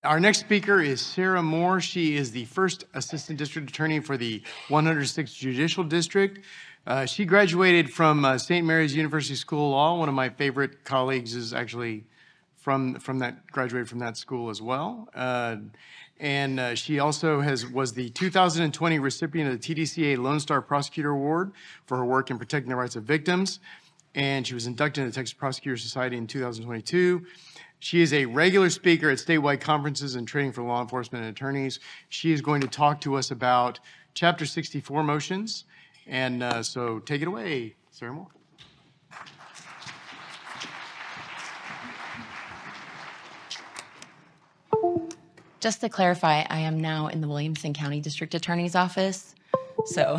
Our next speaker is Sarah Moore. She is the first Assistant District Attorney for the 106th Judicial District. She graduated from St. Mary's University School of Law. One of my favorite colleagues is actually graduated from that school as well. And she also was the 2020 recipient of the TDCA Lone Star Prosecutor Award for her work in protecting the rights of victims. And she was inducted into the Texas Prosecutor Society in 2022. She is a regular speaker at statewide conferences and training for law enforcement and attorneys. She is going to talk to us about Chapter 64 motions. And so take it away, Sarah Moore. Just to clarify, I am now in the Williamson County District Attorney's Office. So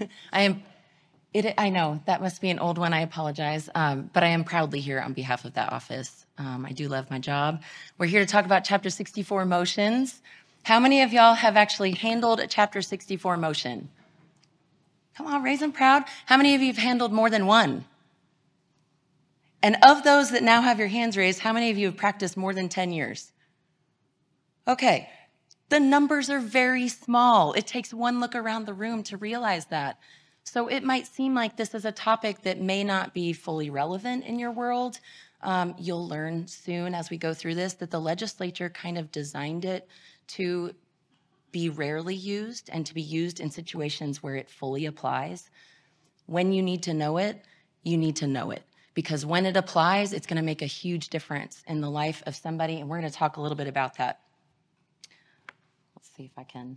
I know that must be an old one, I apologize, but I am proudly here on behalf of that office. I do love my job. We're here to talk about Chapter 64 motions. How many of y'all have actually handled a Chapter 64 motion? Come on, raise them proud. How many of you have handled more than one? And of those that now have your hands raised, how many of you have practiced more than 10 years? Okay, the numbers are very small. It takes one look around the room to realize that. So it might seem like this is a topic that may not be fully relevant in your world. You'll learn soon as we go through this that the legislature kind of designed it to be rarely used and to be used in situations where it fully applies. When you need to know it, you need to know it. Because when it applies, it's going to make a huge difference in the life of somebody, and we're going to talk a little bit about that. Let's see if I can.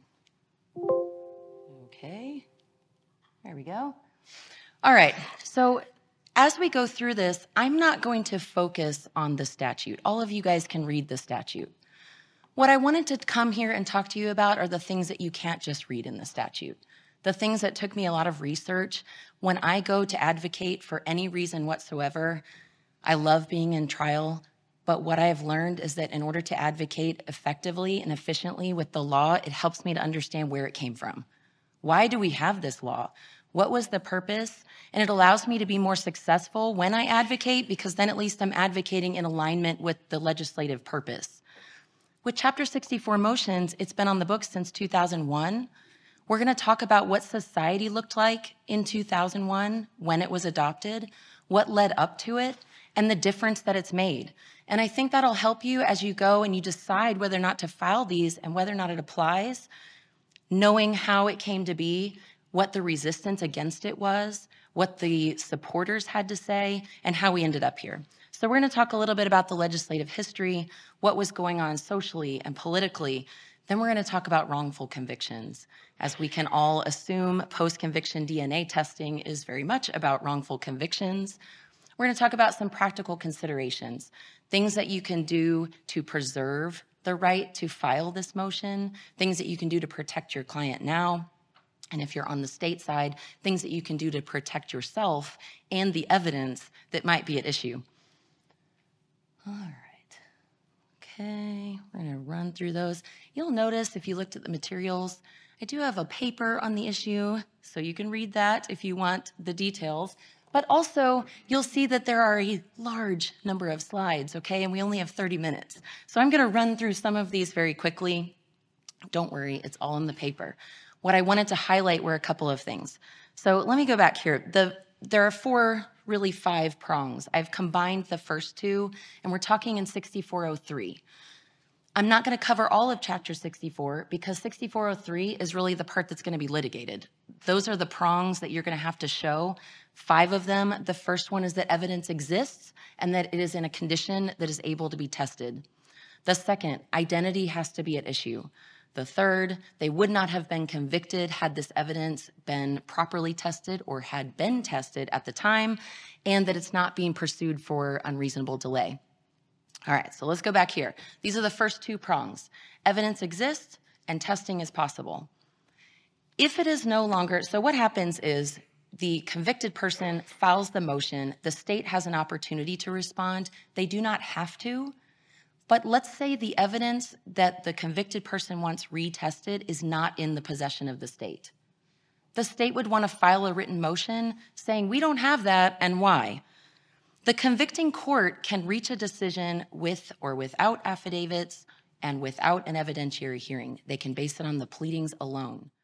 Okay. There we go. All right. So as we go through this, I'm not going to focus on the statute. All of you guys can read the statute. What I wanted to come here and talk to you about are the things that you can't just read in the statute. The things that took me a lot of research. When I go to advocate for any reason whatsoever, I love being in trial. But what I have learned is that in order to advocate effectively and efficiently with the law, it helps me to understand where it came from. Why do we have this law? What was the purpose? And it allows me to be more successful when I advocate, because then at least I'm advocating in alignment with the legislative purpose. With Chapter 64 motions, it's been on the books since 2001. We're going to talk about what society looked like in 2001 when it was adopted, what led up to it, and the difference that it's made. And I think that'll help you as you go and you decide whether or not to file these and whether or not it applies, knowing how it came to be, what the resistance against it was, what the supporters had to say, and how we ended up here. So we're going to talk a little bit about the legislative history, what was going on socially and politically. Then we're going to talk about wrongful convictions. As we can all assume, post-conviction DNA testing is very much about wrongful convictions. We're going to talk about some practical considerations, things that you can do to preserve the right to file this motion, things that you can do to protect your client now. And if you're on the state side, things that you can do to protect yourself and the evidence that might be at issue. All right. Okay, we're going to run through those. You'll notice if you looked at the materials, I do have a paper on the issue, so you can read that if you want the details. But also, you'll see that there are a large number of slides, okay? And we only have 30 minutes. So I'm going to run through some of these very quickly. Don't worry, it's all in the paper. What I wanted to highlight were a couple of things. So let me go back here. There are really five prongs. I've combined the first two, and we're talking in 6403. I'm not going to cover all of Chapter 64 because 6403 is really the part that's going to be litigated. Those are the prongs that you're going to have to show. 5 of them. The first one is that evidence exists and that it is in a condition that is able to be tested. The second, identity has to be at issue. The third, they would not have been convicted had this evidence been properly tested or had been tested at the time, and that it's not being pursued for unreasonable delay. All right, so let's go back here. These are the first 2 prongs. Evidence exists and testing is possible. If it is no longer, so what happens is the convicted person files the motion, the state has an opportunity to respond. They do not have to. But let's say the evidence that the convicted person wants retested is not in the possession of the state. The state would want to file a written motion saying, we don't have that, and why? The convicting court can reach a decision with or without affidavits and without an evidentiary hearing. They can base it on the pleadings alone.